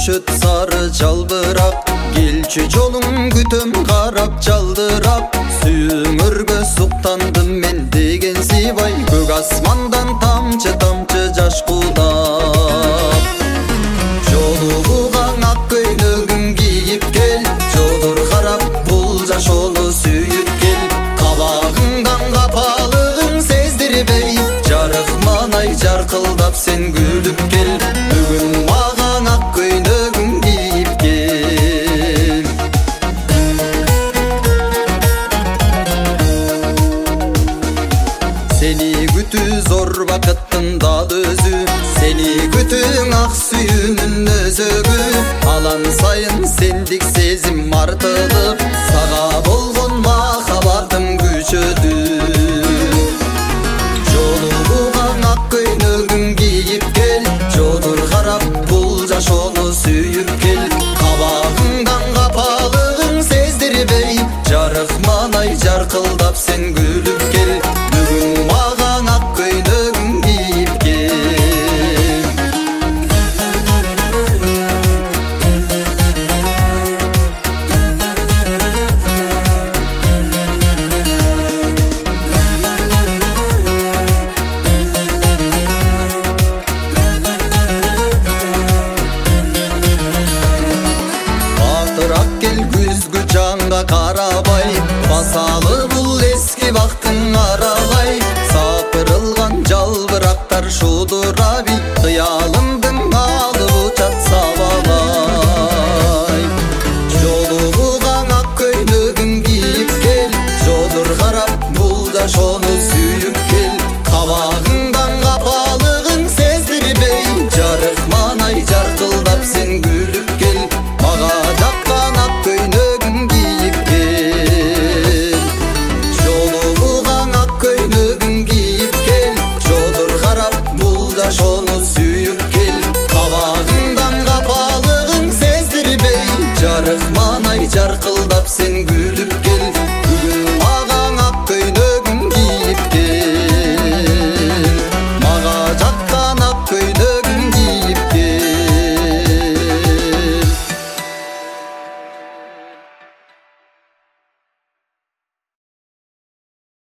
көшөт сары жалбырак, келчү жолуң күтөм карап жалдырап. Сүйүңөргө суктандым мен деген сыйбай, көк асмандан тамчы тамчы жаш кулап. Жолугуңа ак көйнөгүң кийип кел, жодор карап бул жашоону сүйүп кел. Кабагыңдан капалыгың сездирбей, жарык манай жаркылдап сен күлүп кел. Бүгүн мага ак көйнөгүң кийип кел. Сени күтүү зор бакыттын дал өзү, сени күтүүң ак сүйүүнүн өзөгү. Алан сайын сендик сезим артылып, сага болгон махабатым күчөдү. Жолугуңа ак көйнөгүң кийип кел, жодор карап бул жашоону сүйүп кел. Кабагыңдан капалыгың сездирбей, жарык манай жаркылдап сен күлүп кел. Бүгүн мага ак көйнөгүң кийип кел. Батыраак кел күзгү жанга карабай, басалы бул эски бактың аралай. Сапырылган жалбырактар шудура бит, кыялымдын алып учат сабалай. Жолугуңа ак көйнөгүң кийип кел, жодор карап бул жашоону сүйүп кел. Кабагыңдан капалыгың сездирбей, жарык манай жаркылдап сен